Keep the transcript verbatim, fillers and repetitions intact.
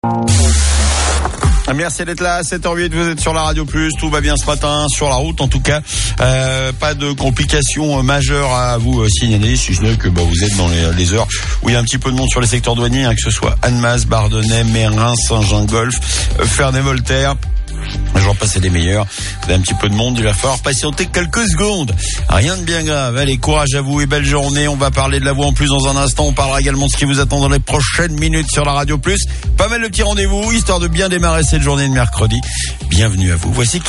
Merci d'être là, sept heures huit, vous êtes sur la Radio Plus, tout va bien ce matin, sur la route en tout cas, euh, pas de complications majeures à vous signaler, si ce n'est que bah, vous êtes dans les, les heures où il y a un petit peu de monde sur les secteurs douaniers, hein, que ce soit Annemasse, Bardonnay, Meyrin, Saint-Jean-Golf, Ferney-Voltaire. J'en passe des meilleurs. Vous avez un petit peu de monde, il va falloir patienter quelques secondes. Rien de bien grave. Allez, courage à vous et belle journée. On va parler de la voix en plus dans un instant. On parlera également de ce qui vous attend dans les prochaines minutes sur la Radio Plus. Pas mal de petits rendez-vous, histoire de bien démarrer cette journée de mercredi. Bienvenue à vous. Voici